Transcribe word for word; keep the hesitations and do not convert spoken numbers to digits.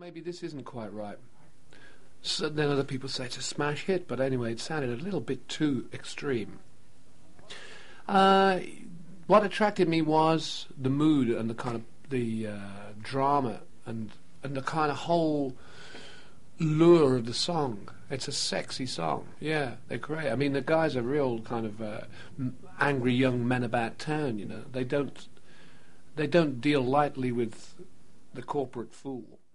maybe this isn't quite right. So then other people say it's a smash hit, but anyway, it sounded a little bit too extreme. Uh, what attracted me was the mood and the kind of the uh, drama and and the kind of whole lure of the song. It's a sexy song. Yeah, they're great. I mean, the guys are real kind of uh, m- angry young men about town. You know, they don't they don't deal lightly with the corporate fool.